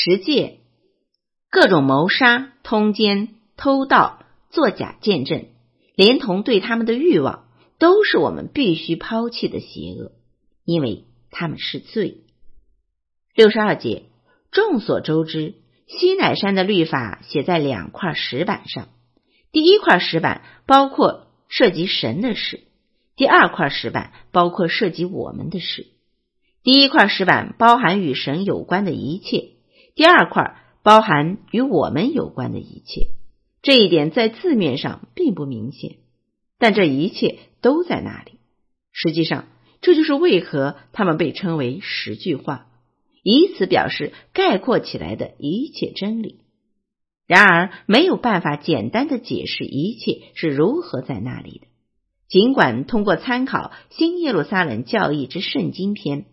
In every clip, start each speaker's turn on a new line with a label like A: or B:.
A: 十戒，各种谋杀、通奸、偷盗、作假见证，连同对他们的欲望，都是我们必须抛弃的邪恶，因为他们是罪。62节，众所周知，西乃山的律法写在2块石板上，第1块石板包括涉及神的事，第2块石板包括涉及我们的事。第1块石板包含与神有关的一切，第2块包含与我们有关的一切。这一点在字面上并不明显，但这一切都在那里。实际上，这就是为何它们被称为10句话，以此表示概括起来的一切真理。然而，没有办法简单的解释一切是如何在那里的。尽管通过参考新耶路撒冷教义之圣经篇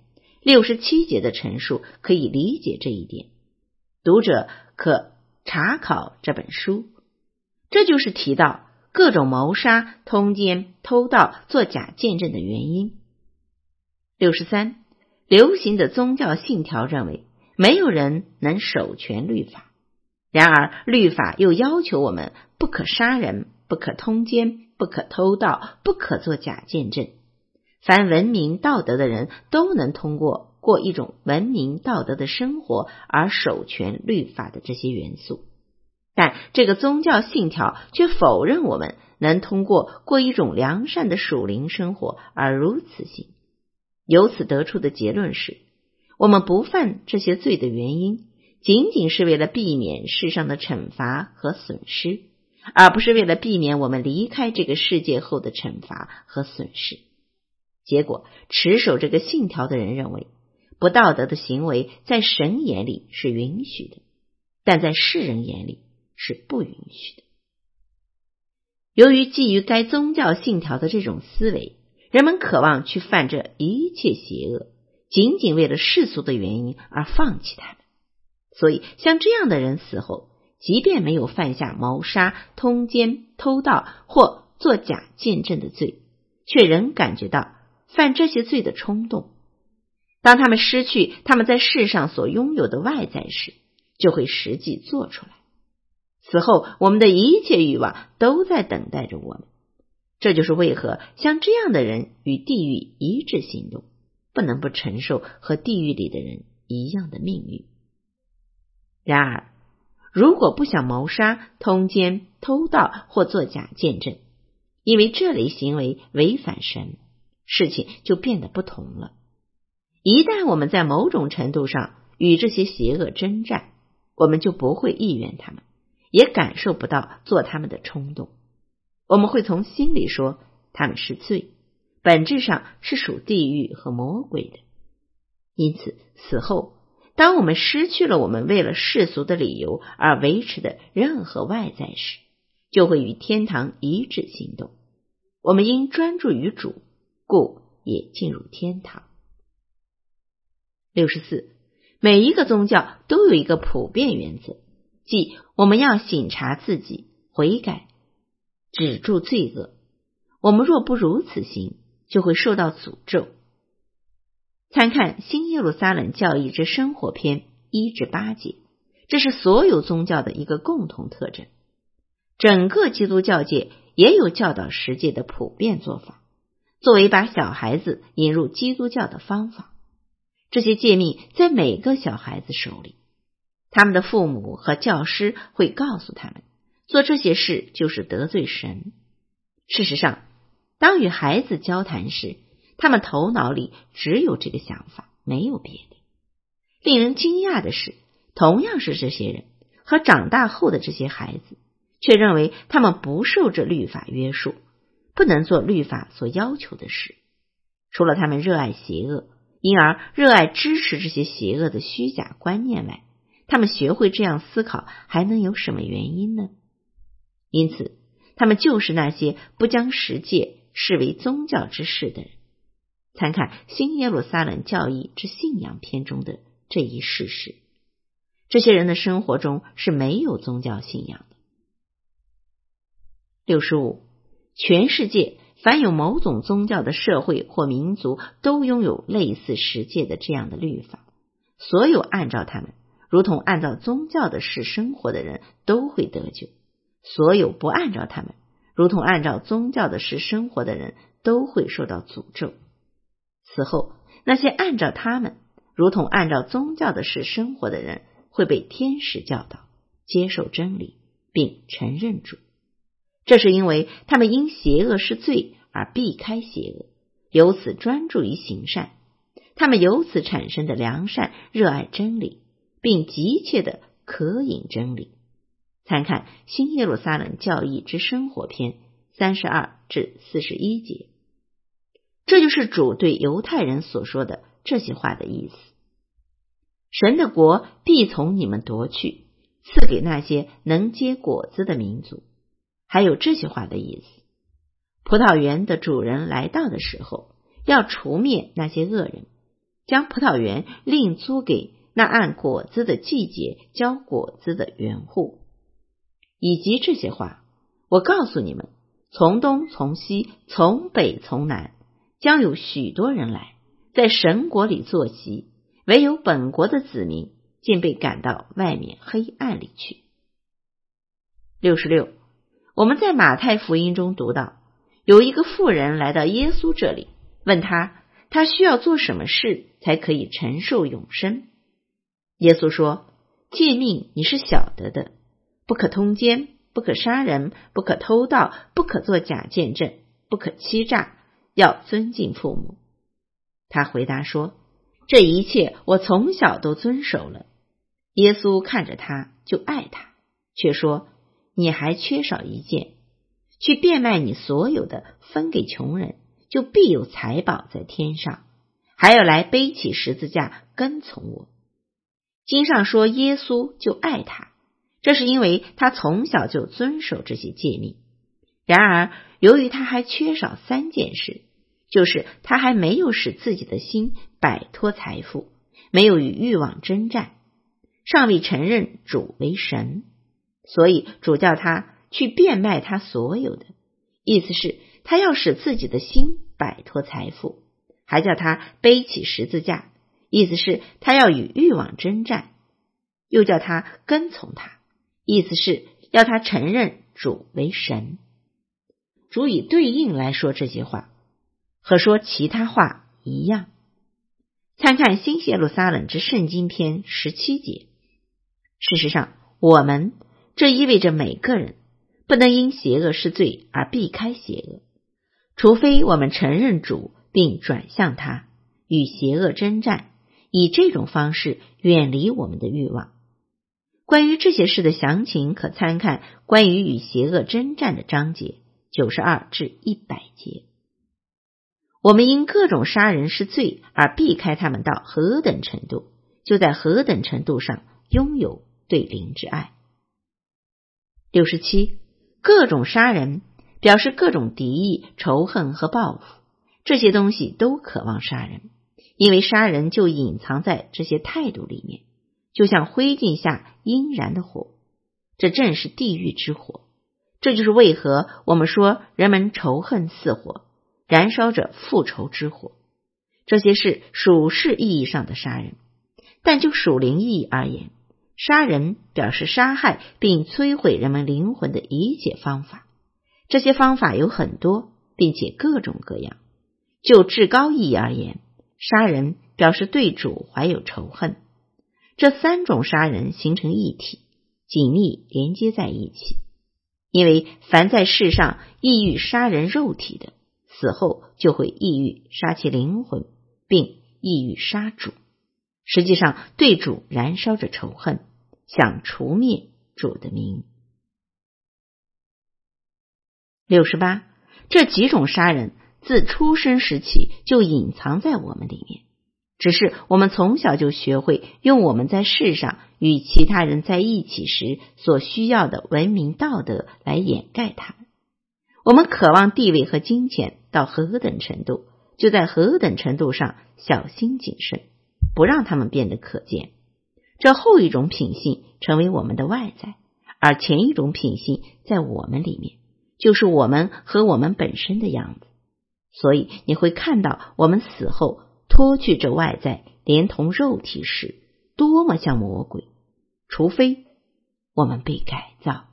A: 67节的陈述可以理解这一点，读者可查考这本书。这就是提到各种谋杀、通奸、偷盗、作假见证的原因。63，流行的宗教信条认为没有人能守全律法，然而律法又要求我们不可杀人，不可通奸，不可偷盗，不可作假见证。凡文明道德的人都能通过过一种文明道德的生活而守全律法的这些元素，但这个宗教信条却否认我们能通过过一种良善的属灵生活而如此行。由此得出的结论是，我们不犯这些罪的原因仅仅是为了避免世上的惩罚和损失，而不是为了避免我们离开这个世界后的惩罚和损失。结果，持守这个信条的人认为，不道德的行为在神眼里是允许的，但在世人眼里是不允许的。由于基于该宗教信条的这种思维，人们渴望去犯这一切邪恶，仅仅为了世俗的原因而放弃他们。所以像这样的人死后，即便没有犯下谋杀、通奸、偷盗或作假见证的罪，却仍感觉到犯这些罪的冲动。当他们失去他们在世上所拥有的外在时，就会实际做出来。此后，我们的一切欲望都在等待着我们。这就是为何像这样的人与地狱一致行动，不能不承受和地狱里的人一样的命运。然而，如果不想谋杀、通奸、偷盗或作假见证，因为这类行为违反神，事情就变得不同了。一旦我们在某种程度上与这些邪恶征战，我们就不会意愿他们，也感受不到做他们的冲动。我们会从心里说他们是罪，本质上是属地狱和魔鬼的。因此，死后当我们失去了我们为了世俗的理由而维持的任何外在时，就会与天堂一致行动。我们应专注于主，故也进入天堂。64，每一个宗教都有一个普遍原则，即我们要省察自己，悔改，止住罪恶。我们若不如此行，就会受到诅咒。参看新耶路撒冷教义之生活篇1至8节，这是所有宗教的一个共同特征。整个基督教界也有教导十诫的普遍做法，作为把小孩子引入基督教的方法。这些诫命在每个小孩子手里，他们的父母和教师会告诉他们，做这些事就是得罪神。事实上，当与孩子交谈时，他们头脑里只有这个想法，没有别的。令人惊讶的是，同样是这些人和长大后的这些孩子，却认为他们不受这律法约束，不能做律法所要求的事。除了他们热爱邪恶，因而热爱支持这些邪恶的虚假观念外，他们学会这样思考还能有什么原因呢？因此，他们就是那些不将十诫视为宗教之事的人。参看新耶路撒冷教义之信仰篇中的这一事实。这些人的生活中是没有宗教信仰的。65，全世界凡有某种宗教的社会或民族都拥有类似十诫的这样的律法，所有按照他们如同按照宗教的事生活的人都会得救；所有不按照他们，如同按照宗教的事生活的人都会受到诅咒。此后，那些按照他们，如同按照宗教的事生活的人会被天使教导，接受真理，并承认主。这是因为他们因邪恶是罪而避开邪恶，由此专注于行善。他们由此产生的良善热爱真理，并急切的渴饮真理。参看新耶路撒冷教义之生活篇32至41节。这就是主对犹太人所说的这些话的意思。神的国必从你们夺去，赐给那些能结果子的民族。还有这些话的意思：葡萄园的主人来到的时候，要除灭那些恶人，将葡萄园另租给那按果子的季节交果子的园户。以及这些话，我告诉你们，从东从西从北从南，将有许多人来，在神国里坐席，唯有本国的子民竟被赶到外面黑暗里去。66，我们在马太福音中读到，有一个妇人来到耶稣这里，问他需要做什么事才可以承受永生。耶稣说，诫命你是晓得的，不可通奸，不可杀人，不可偷盗，不可作假见证，不可欺诈，要尊敬父母。他回答说，这一切我从小都遵守了。耶稣看着他就爱他，却说，你还缺少一件，去变卖你所有的，分给穷人，就必有财宝在天上，还要来背起十字架跟从我。经上说耶稣就爱他，这是因为他从小就遵守这些诫命。然而由于他还缺少3件事，就是他还没有使自己的心摆脱财富，没有与欲望征战，尚未承认主为神，所以主叫他去变卖他所有的，意思是他要使自己的心摆脱财富，还叫他背起十字架，意思是他要与欲望征战，又叫他跟从他，意思是要他承认主为神。主以对应来说这些话，和说其他话一样。参看新耶路撒冷之圣经篇17节。事实上，这意味着每个人不能因邪恶是罪而避开邪恶，除非我们承认主并转向他，与邪恶征战，以这种方式远离我们的欲望。关于这些事的详情，可参看关于与邪恶征战的章节92至100节。我们因各种杀人是罪而避开他们到何等程度，就在何等程度上拥有对灵之爱。67，各种杀人表示各种敌意、仇恨和报复，这些东西都渴望杀人，因为杀人就隐藏在这些态度里面，就像灰烬下阴燃的火，这正是地狱之火。这就是为何我们说人们仇恨似火，燃烧着复仇之火。这些是属世意义上的杀人，但就属灵意义而言，杀人表示杀害并摧毁人们灵魂的一切方法。这些方法有很多，并且各种各样。就至高意义而言，杀人表示对主怀有仇恨。这3种杀人形成一体，紧密连接在一起。因为凡在世上意欲杀人肉体的，死后就会意欲杀其灵魂，并意欲杀主。实际上对主燃烧着仇恨，想除灭主的名。68，这几种杀人自出生时起就隐藏在我们里面，只是我们从小就学会用我们在世上与其他人在一起时所需要的文明道德来掩盖它们。我们渴望地位和金钱到何等程度，就在何等程度上小心谨慎，不让它们变得可见。这后一种品性成为我们的外在，而前一种品性在我们里面，就是我们和我们本身的样子。所以你会看到我们死后脱去这外在，连同肉体时多么像魔鬼， 除非我们被改造。